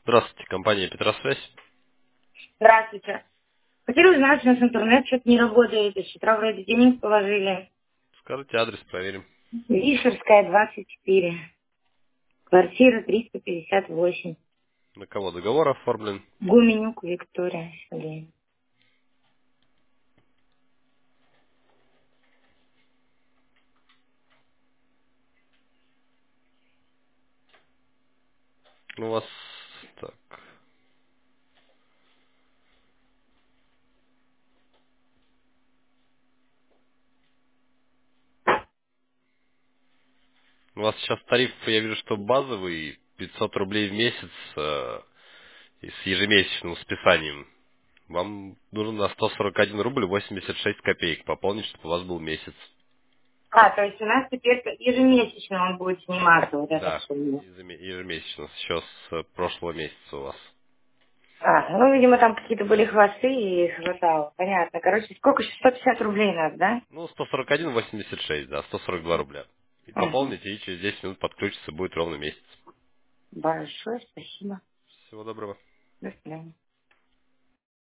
Здравствуйте, компания Петросвязь. Здравствуйте. Хотели узнать, у нас интернет что-то не работает, и с утра вроде денег положили. Скажите адрес, проверим. Вишерская, 24. Квартира 358. На кого договор оформлен? Гуменюк Виктория Сергеевна. У вас так. У вас сейчас тариф, я вижу, что базовый 500 рублей в месяц и с ежемесячным списанием. Вам нужно на 141 рубль 86 копеек пополнить, чтобы у вас был месяц. То есть у нас теперь ежемесячно он будет сниматься, вот эта Да, сумма. ежемесячно, еще с прошлого месяца у вас. Ну, видимо, там какие-то были хвосты и хватало. Понятно. Короче, сколько сейчас? 150 рублей надо, да? Ну, 141,86, да, 142 рубля. И Угу. пополните, и через 10 минут подключится, будет ровно месяц. Большое спасибо. Всего доброго. До свидания.